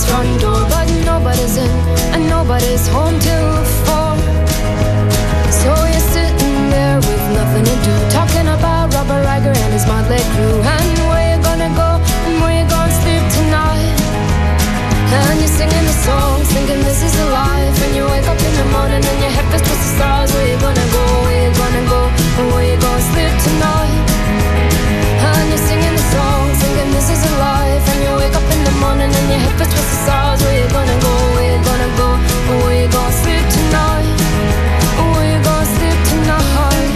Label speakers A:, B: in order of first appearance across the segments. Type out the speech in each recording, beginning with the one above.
A: front door, but nobody's in and nobody's home till 4. So you're sitting there with nothing to do, talking about Robert Riger and his motley crew, and where you gonna go and where you gonna sleep tonight. And you're singing the songs, thinking this is a life, and you wake up in the morning and your head feels towards the stars. Where you gonna go, where you gonna go, and where you gonna sleep tonight. And you're singing the songs, thinking this is a life, and you wake up in the morning and your head feels towards the stars. Where you gonna go, where you gonna go, and where you gonna sleep tonight. Where you gonna sleep tonight.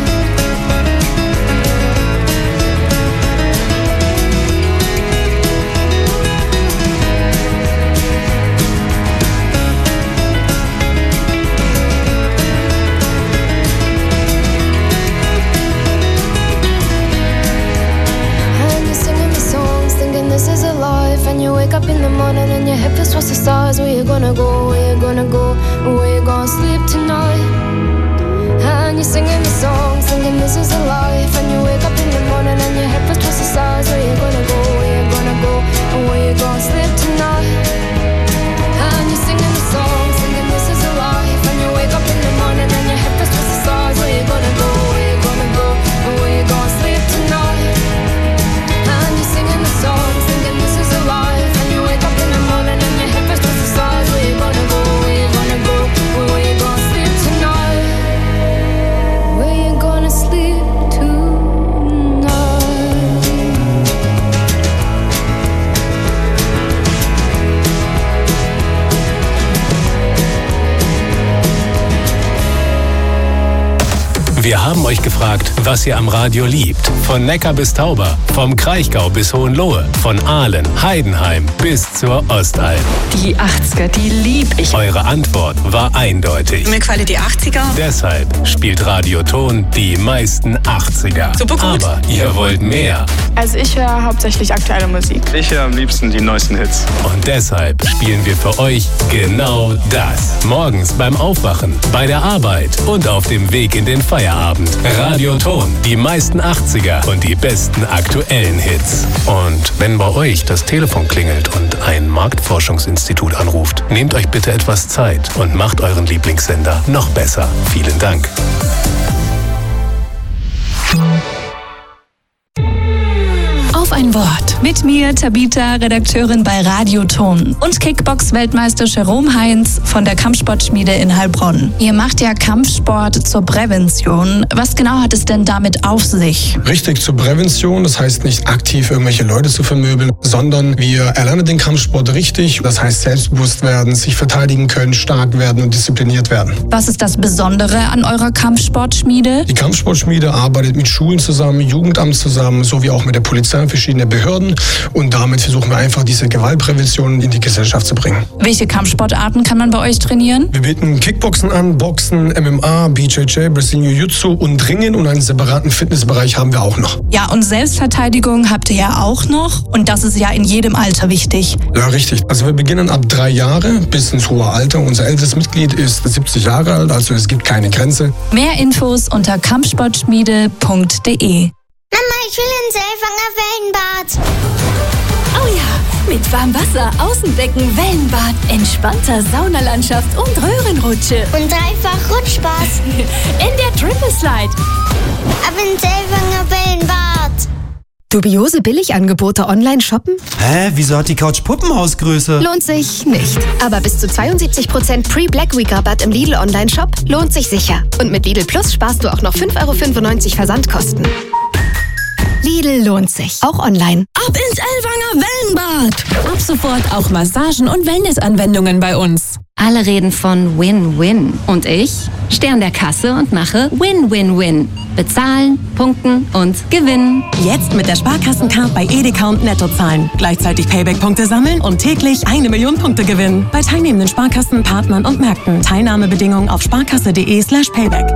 A: This is a life, and you wake up in the morning and your head feels towards the stars. Where you gonna go, where you gonna go, where you gonna sleep tonight. And you're singing the songs, thinking this is a life, and you wake up in the morning and your head feels towards the stars. Where you gonna go, where you gonna go, where you gonna sleep tonight. And you're singing the songs, thinking this is a life, and you wake up in the morning and your head feels towards the stars. Where you gonna go, where you gonna go, where you gonna sleep tonight. And you're singing the songs, thinking this is a life, and you wake up in the morning and your head feels towards the stars. Where you gonna go, where you gonna go, where you gonna sleep tonight. Where you gonna sleep tonight.
B: Wir haben euch gefragt, was ihr am Radio liebt. Von Neckar bis Tauber, vom Kraichgau bis Hohenlohe, von Aalen, Heidenheim bis zur Ostalb.
C: Die 80er, die lieb ich.
B: Eure Antwort war eindeutig.
C: Mir gefallen die 80er.
B: Deshalb spielt Radio Ton die meisten 80er.
C: Super gut.
B: Aber ihr wollt mehr.
D: Also ich höre hauptsächlich aktuelle Musik.
E: Ich höre am liebsten die neuesten Hits.
B: Und deshalb spielen wir für euch genau das. Morgens beim Aufwachen, bei der Arbeit und auf dem Weg in den Feierabend. Radio Ton, die meisten 80er und die besten aktuellen Hits. Und wenn bei euch das Telefon klingelt und ein Marktforschungsinstitut anruft, nehmt euch bitte etwas Zeit und macht euren Lieblingssender noch besser. Vielen Dank.
F: Auf ein Wort. Mit mir, Tabita, Redakteurin bei Radio Ton. Und Kickbox-Weltmeister Jerome Heinz von der Kampfsportschmiede in Heilbronn. Ihr macht ja Kampfsport zur Prävention. Was genau hat es denn damit auf sich?
G: Richtig, zur Prävention. Das heißt nicht aktiv irgendwelche Leute zu vermöbeln, sondern wir erlernen den Kampfsport richtig. Das heißt selbstbewusst werden, sich verteidigen können, stark werden und diszipliniert werden.
F: Was ist das Besondere an eurer Kampfsportschmiede?
G: Die Kampfsportschmiede arbeitet mit Schulen zusammen, Jugendamt zusammen, sowie auch mit der Polizei und verschiedenen Behörden. Und damit versuchen wir einfach, diese Gewaltprävention in die Gesellschaft zu bringen.
F: Welche Kampfsportarten kann man bei euch trainieren?
G: Wir bieten Kickboxen an, Boxen, MMA, BJJ, Brazilian Jiu-Jitsu und Ringen, und einen separaten Fitnessbereich haben wir auch noch.
F: Ja, und Selbstverteidigung habt ihr ja auch noch. Und das ist ja in jedem Alter wichtig.
G: Ja, richtig. Also wir beginnen ab 3 Jahre bis ins hohe Alter. Unser ältestes Mitglied ist 70 Jahre alt, also es gibt keine Grenze.
F: Mehr Infos unter kampfsportschmiede.de.
H: Mama, ich will ins Elfanger Wellenbad.
I: Oh ja, mit warmem Wasser, Außenbecken, Wellenbad, entspannter Saunalandschaft und Röhrenrutsche.
H: Und dreifach Rutschspaß.
I: In der Triple Slide.
H: Ab ins Elfanger Wellenbad.
J: Dubiose Billigangebote online shoppen?
K: Hä? Wieso hat die Couch Puppenhausgröße?
J: Lohnt sich nicht. Aber bis zu 72% Pre-Black Week Rabatt im Lidl Online-Shop lohnt sich sicher. Und mit Lidl Plus sparst du auch noch 5,95 € Versandkosten. Lidl lohnt sich. Auch online.
I: Ab ins Elfanger Wellenbad. Ab sofort auch Massagen und Wellnessanwendungen bei uns.
L: Alle reden von Win-Win. Und ich stehe an der Kasse und mache Win-Win-Win. Bezahlen, punkten und gewinnen.
M: Jetzt mit der Sparkassencard bei Edeka und Netto zahlen. Gleichzeitig Payback-Punkte sammeln und täglich 1 Million Punkte gewinnen. Bei teilnehmenden Sparkassen, Partnern und Märkten. Teilnahmebedingungen auf sparkasse.de/payback.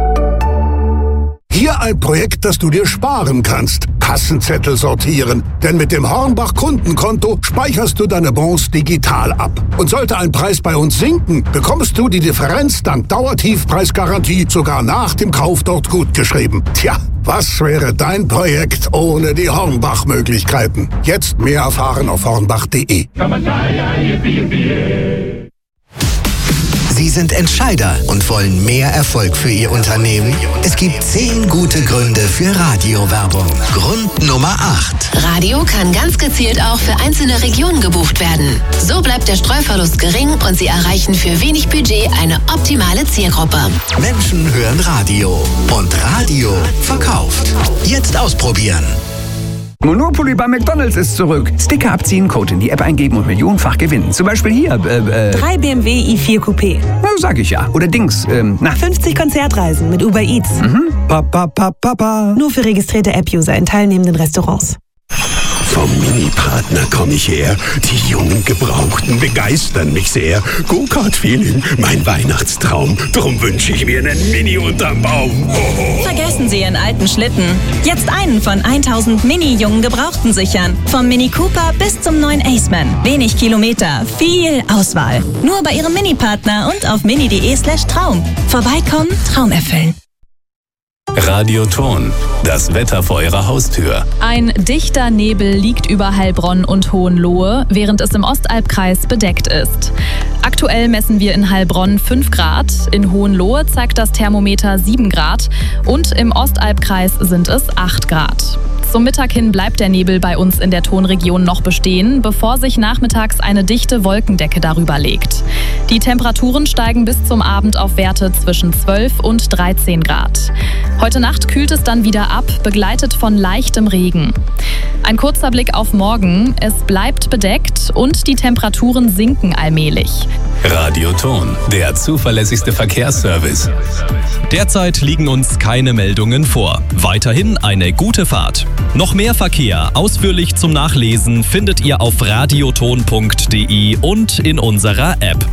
N: Hier ein Projekt, das du dir sparen kannst. Kassenzettel sortieren. Denn mit dem Hornbach Kundenkonto speicherst du deine Bons digital ab. Und sollte ein Preis bei uns sinken, bekommst du die Differenz dank Dauertiefpreisgarantie sogar nach dem Kauf dort gutgeschrieben. Tja, Was wäre dein Projekt ohne die Hornbach-Möglichkeiten? Jetzt mehr erfahren auf hornbach.de.
O: Sie sind Entscheider und wollen mehr Erfolg für Ihr Unternehmen? Es gibt 10 gute Gründe für Radiowerbung. Grund Nummer 8.
P: Radio kann ganz gezielt auch für einzelne Regionen gebucht werden. So bleibt der Streuverlust gering und Sie erreichen für wenig Budget eine optimale Zielgruppe.
O: Menschen hören Radio und Radio verkauft. Jetzt ausprobieren.
Q: Monopoly bei McDonald's ist zurück. Sticker abziehen, Code in die App eingeben und millionenfach gewinnen. Zum Beispiel hier,
R: 3 BMW i4 Coupé.
Q: Na, sag ich ja. Oder Dings,
R: 50 Konzertreisen mit Uber Eats.
Q: Papa.
R: Nur für registrierte App-User in teilnehmenden Restaurants.
N: Vom Mini-Partner komme ich her. Die jungen Gebrauchten begeistern mich sehr. Go-Kart-Feeling, mein Weihnachtstraum. Drum wünsche ich mir einen Mini unterm Baum. Oh.
S: Vergessen Sie Ihren alten Schlitten. Jetzt einen von 1000 Mini-jungen Gebrauchten sichern. Vom Mini Cooper bis zum neuen Aceman. Wenig Kilometer, viel Auswahl. Nur bei Ihrem Mini-Partner und auf mini.de/Traum. Vorbeikommen, Traum erfüllen.
B: Radioton, das Wetter vor Ihrer Haustür.
F: Ein dichter Nebel liegt über Heilbronn und Hohenlohe, während es im Ostalbkreis bedeckt ist. Aktuell messen wir in Heilbronn 5 Grad, in Hohenlohe zeigt das Thermometer 7 Grad und im Ostalbkreis sind es 8 Grad. Zum Mittag hin bleibt der Nebel bei uns in der Tonregion noch bestehen, bevor sich nachmittags eine dichte Wolkendecke darüber legt. Die Temperaturen steigen bis zum Abend auf Werte zwischen 12 und 13 Grad. Heute Nacht kühlt es dann wieder ab, begleitet von leichtem Regen. Ein kurzer Blick auf morgen. Es bleibt bedeckt und die Temperaturen sinken allmählich.
B: Radioton, der zuverlässigste Verkehrsservice.
T: Derzeit liegen uns keine Meldungen vor. Weiterhin eine gute Fahrt. Noch mehr Verkehr ausführlich zum Nachlesen findet ihr auf radioton.de und in unserer App.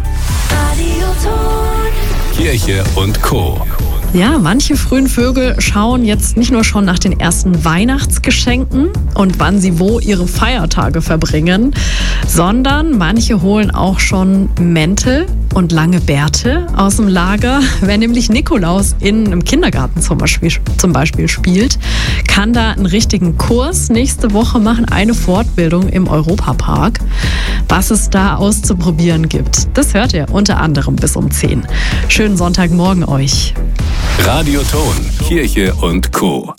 B: Kirche und Co.
U: Ja, manche frühen Vögel schauen jetzt nicht nur schon nach den ersten Weihnachtsgeschenken und wann sie wo ihre Feiertage verbringen, sondern manche holen auch schon Mäntel und lange Bärte aus dem Lager. Wer nämlich Nikolaus in einem Kindergarten zum Beispiel spielt, kann da einen richtigen Kurs nächste Woche machen, eine Fortbildung im Europapark. Was es da auszuprobieren gibt, das hört ihr unter anderem bis um 10. Schönen Sonntagmorgen euch.
B: Radioton, Kirche und Co.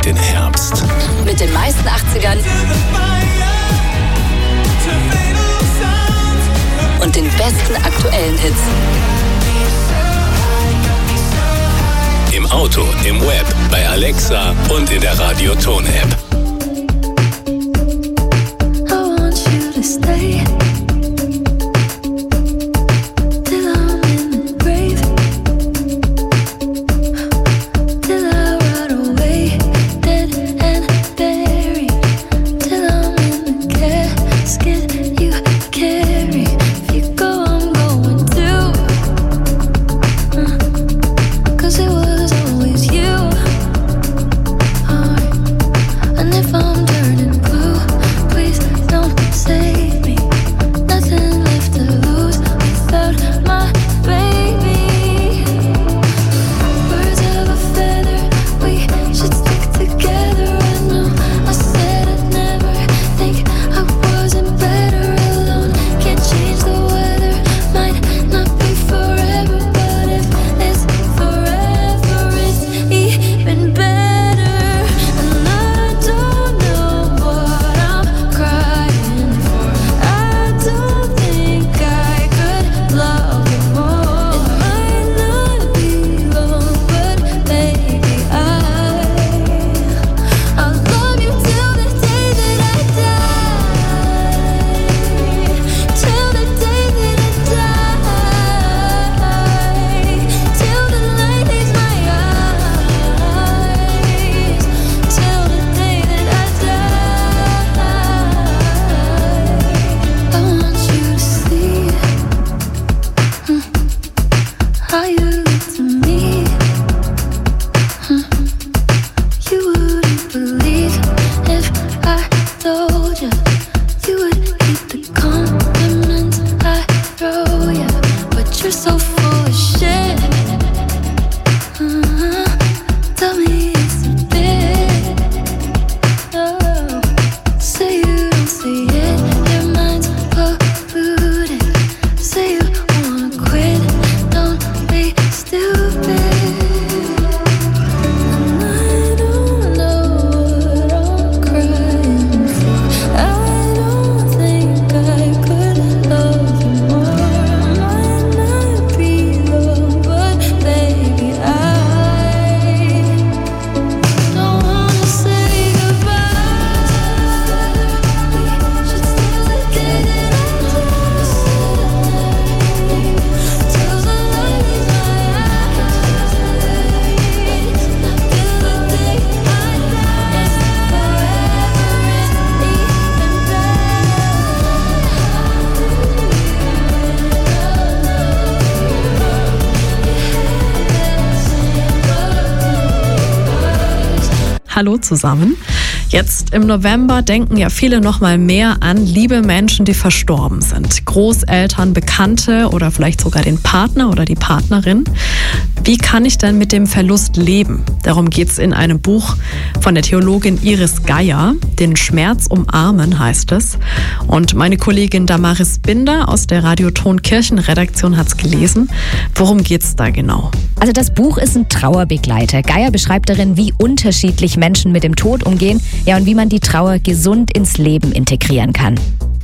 B: den Herbst.
I: Mit den meisten 80ern und den besten aktuellen Hits.
B: Im Auto, im Web, bei Alexa und in der Radio-Ton-App.
U: Hallo zusammen. Jetzt im November denken ja viele noch mal mehr an liebe Menschen, die verstorben sind. Großeltern, Bekannte oder vielleicht sogar den Partner oder die Partnerin. Wie kann ich denn mit dem Verlust leben? Darum geht es in einem Buch von der Theologin Iris Geier. Den Schmerz umarmen heißt es. Und meine Kollegin Damaris Binder aus der Radio-Ton Kirchenredaktion hat es gelesen. Worum geht es da genau?
A: Also das Buch ist ein Trauerbegleiter. Geier beschreibt darin, wie unterschiedlich Menschen mit dem Tod umgehen, ja, und wie man die Trauer gesund ins Leben integrieren kann.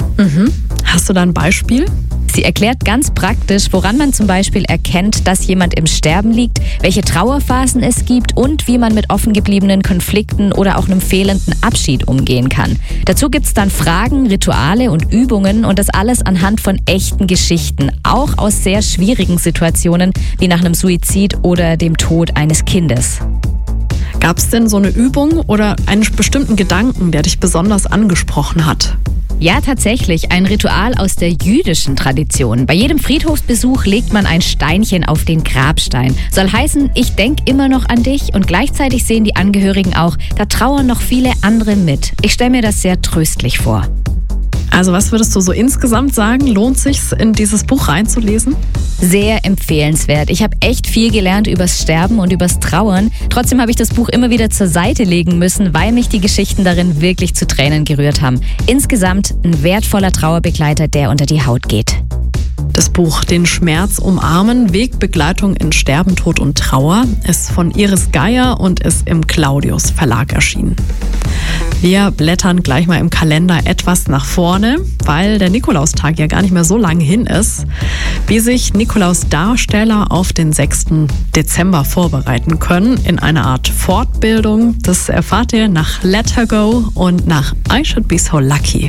U: Hast du da ein Beispiel?
A: Sie erklärt ganz praktisch, woran man zum Beispiel erkennt, dass jemand im Sterben liegt, welche Trauerphasen es gibt und wie man mit offen gebliebenen Konflikten oder auch einem fehlenden Abschied umgehen kann. Dazu gibt es dann Fragen, Rituale und Übungen und das alles anhand von echten Geschichten, auch aus sehr schwierigen Situationen wie nach einem Suizid oder dem Tod eines Kindes.
U: Gab es denn so eine Übung oder einen bestimmten Gedanken, der dich besonders angesprochen hat?
A: Ja, tatsächlich. Ein Ritual aus der jüdischen Tradition. Bei jedem Friedhofsbesuch legt man ein Steinchen auf den Grabstein. Soll heißen, ich denke immer noch an dich, und gleichzeitig sehen die Angehörigen auch, da trauern noch viele andere mit. Ich stelle mir das sehr tröstlich vor.
U: Also was würdest du so insgesamt sagen? Lohnt sich's, in dieses Buch reinzulesen?
A: Sehr empfehlenswert. Ich habe echt viel gelernt übers Sterben und übers Trauern. Trotzdem habe ich das Buch immer wieder zur Seite legen müssen, weil mich die Geschichten darin wirklich zu Tränen gerührt haben. Insgesamt ein wertvoller Trauerbegleiter, der unter die Haut geht.
U: Das Buch Den Schmerz umarmen, Wegbegleitung in Sterben, Tod und Trauer ist von Iris Geier und ist im Claudius Verlag erschienen. Wir blättern gleich mal im Kalender etwas nach vorne, weil der Nikolaustag ja gar nicht mehr so lange hin ist. Wie sich Nikolaus-Darsteller auf den 6. Dezember vorbereiten können in einer Art Fortbildung, das erfahrt ihr nach Let Her Go und nach I Should Be So Lucky.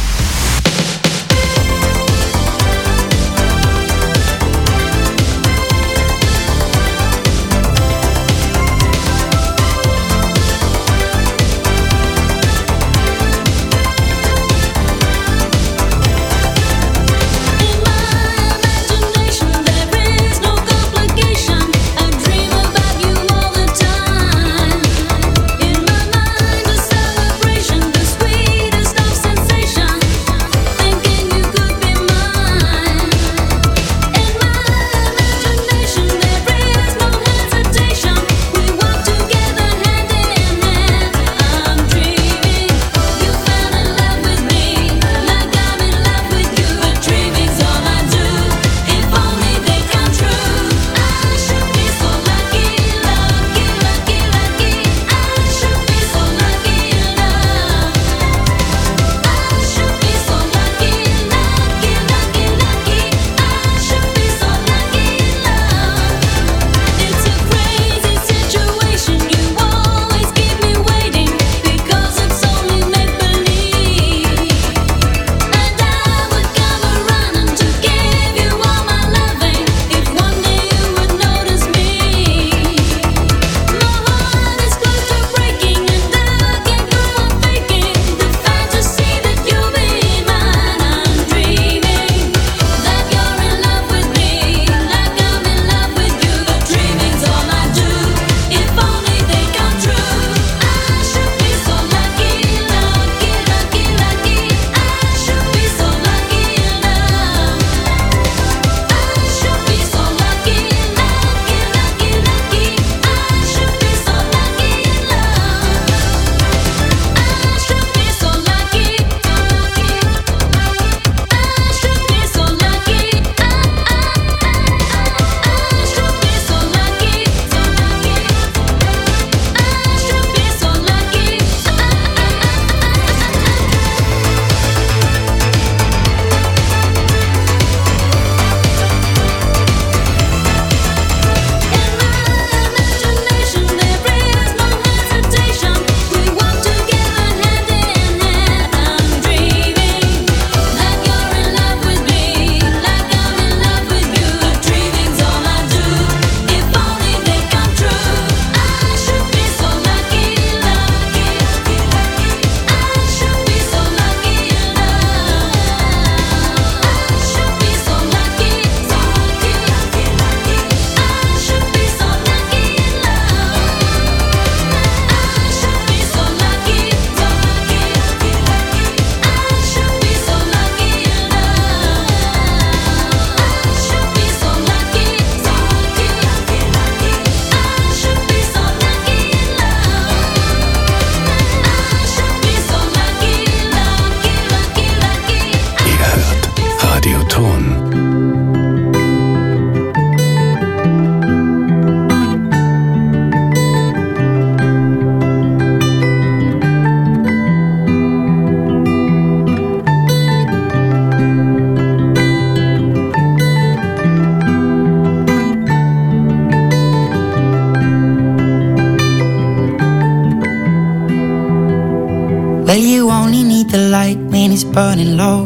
C: Well, you only need the light when it's burning low.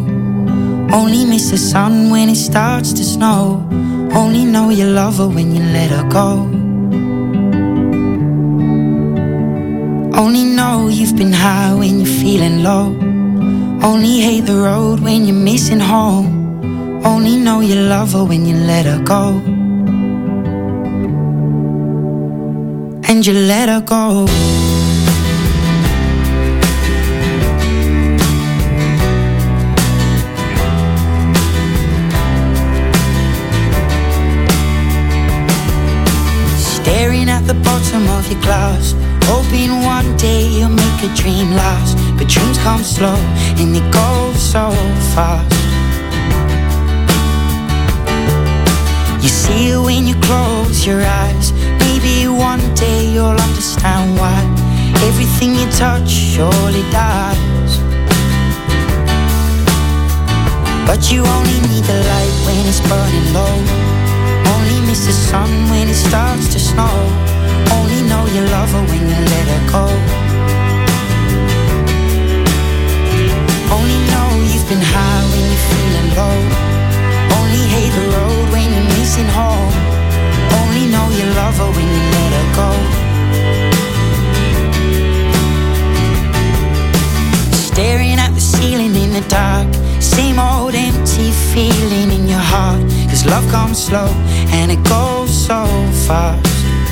C: Only miss the sun when it starts to snow. Only know you love her when you let her go. Only know you've been high when you're feeling low. Only hate the road when you're missing home. Only know you love her when you let her go. And you let her go. Staring at the bottom of your glass, hoping one day you'll make a dream last. But dreams come slow and they go so fast. You see it when you close your eyes. Maybe one day you'll understand why everything you touch surely dies. But you only need the light when it's burning low. Only miss the sun when it starts to snow. Only know you love her when you let her go. Only know you've been high when you're feeling low. Only hate the road when you're missing home. Only know you love her when you let her go. Staring at the ceiling in the dark. Same old empty feeling in your heart. 'Cause love comes slow and it goes so fast.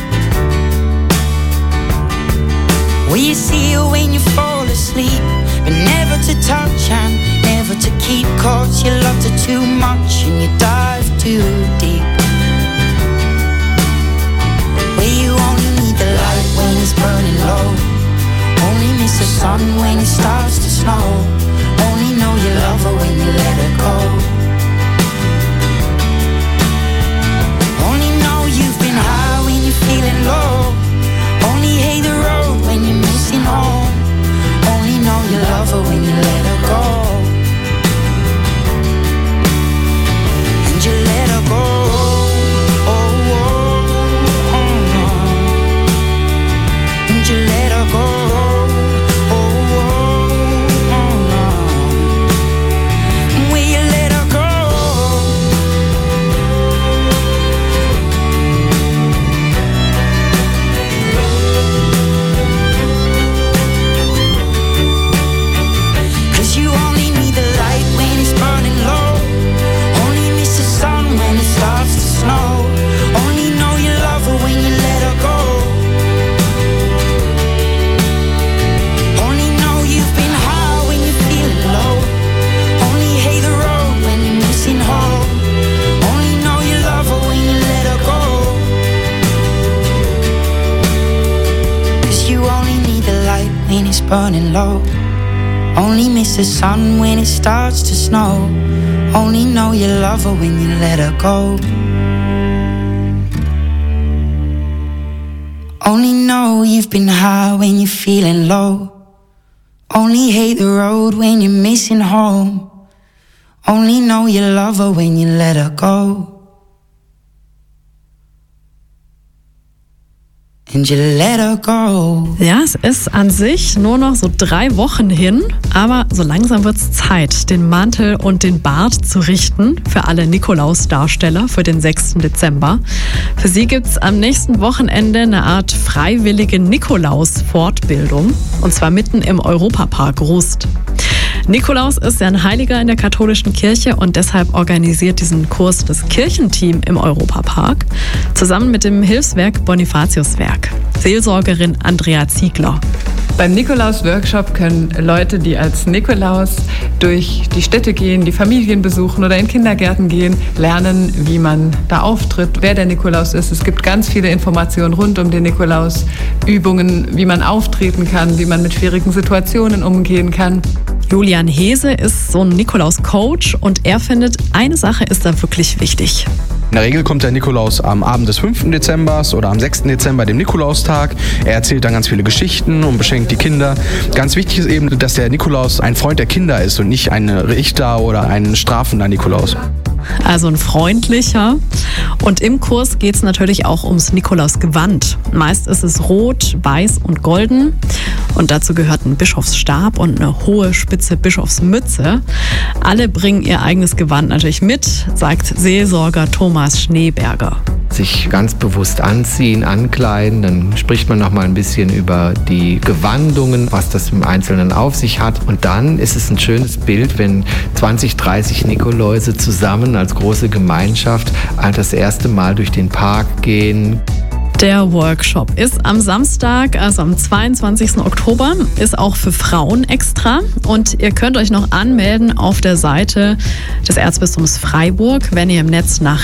C: Will you see her when you fall asleep? But never to touch and never to keep. 'Cause you loved her too much and you dive too deep. Where you only need the light when it's burning low. Only miss the sun when it starts to snow. Only know you love her when you let her go. Only know you've been high when you're feeling low. Only hate the road when you're missing home. Only know you love her when you let her go. And you let her go. Oh, oh, oh, oh. And you let her go. Burning low. Only miss the sun when it starts to snow. Only know you love her when you let her go. Only know you've been high when you're feeling low. Only hate the road when you're missing home. Only know you love her when you let her go. And you let her go.
U: Ja, es ist an sich nur noch so 3 Wochen hin, aber so langsam wird es Zeit, den Mantel und den Bart zu richten für alle Nikolaus-Darsteller für den 6. Dezember. Für sie gibt es am nächsten Wochenende eine Art freiwillige Nikolaus-Fortbildung, und zwar mitten im Europapark Rust. Nikolaus ist ja ein Heiliger in der katholischen Kirche und deshalb organisiert diesen Kurs das Kirchenteam im Europapark zusammen mit dem Hilfswerk Bonifatiuswerk. Seelsorgerin Andrea Ziegler.
D: Beim Nikolaus-Workshop können Leute, die als Nikolaus durch die Städte gehen, die Familien besuchen oder in Kindergärten gehen, lernen, wie man da auftritt, wer der Nikolaus ist. Es gibt ganz viele Informationen rund um den Nikolaus, Übungen, wie man auftreten kann, wie man mit schwierigen Situationen umgehen kann.
U: Julian Hese ist so ein Nikolaus-Coach und er findet, eine Sache ist da wirklich wichtig.
V: In der Regel kommt der Nikolaus am Abend des 5. Dezembers oder am 6. Dezember, dem Nikolaustag. Er erzählt dann ganz viele Geschichten und beschenkt die Kinder. Ganz wichtig ist eben, dass der Nikolaus ein Freund der Kinder ist und nicht ein Richter oder ein strafender Nikolaus.
U: Also ein freundlicher. Und im Kurs geht es natürlich auch ums Nikolausgewand. Meist ist es rot, weiß und golden. Und dazu gehört ein Bischofsstab und eine hohe, spitze Bischofsmütze. Alle bringen ihr eigenes Gewand natürlich mit, sagt Seelsorger Thomas Schneeberger.
W: Sich ganz bewusst anziehen, ankleiden, dann spricht man noch mal ein bisschen über die Gewandungen, was das im Einzelnen auf sich hat. Und dann ist es ein schönes Bild, wenn 20, 30 Nikoläuse zusammen als große Gemeinschaft das erste Mal durch den Park gehen.
U: Der Workshop ist am Samstag, also am 22. Oktober, ist auch für Frauen extra. Und ihr könnt euch noch anmelden auf der Seite des Erzbistums Freiburg, wenn ihr im Netz nach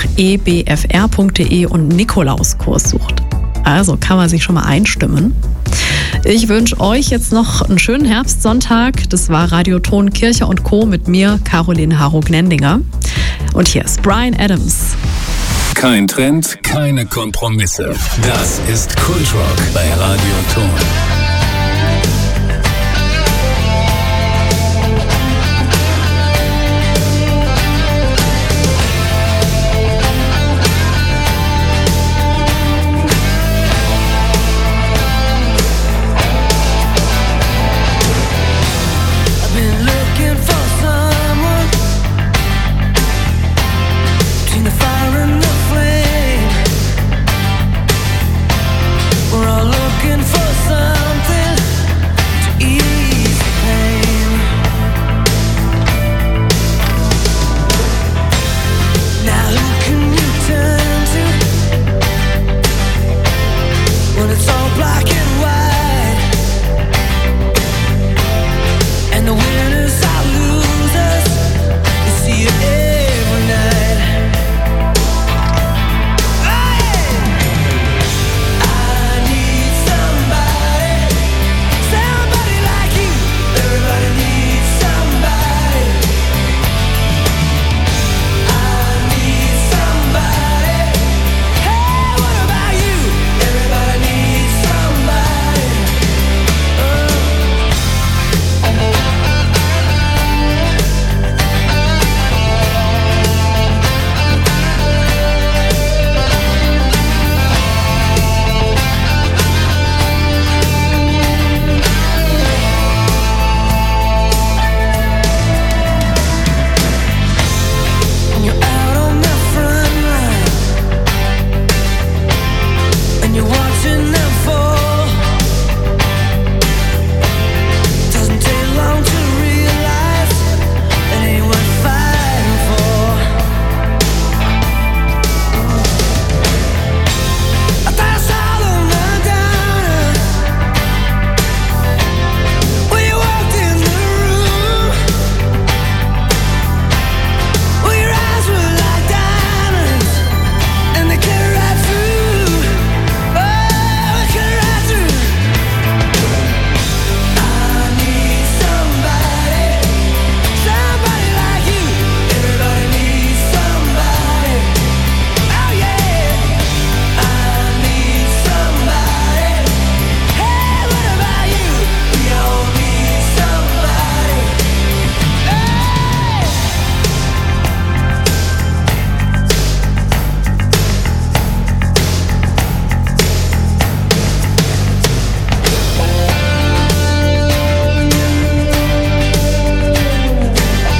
U: ebfr.de und Nikolauskurs sucht. Also kann man sich schon mal einstimmen. Ich wünsche euch jetzt noch einen schönen Herbstsonntag. Das war Radio Ton Kirche und Co. mit mir, Caroline Harro-Gnendinger. Und hier ist Bryan Adams.
B: Kein Trend, keine Kompromisse. Das ist Kultrock bei Radio Ton.
E: You're watching them fall.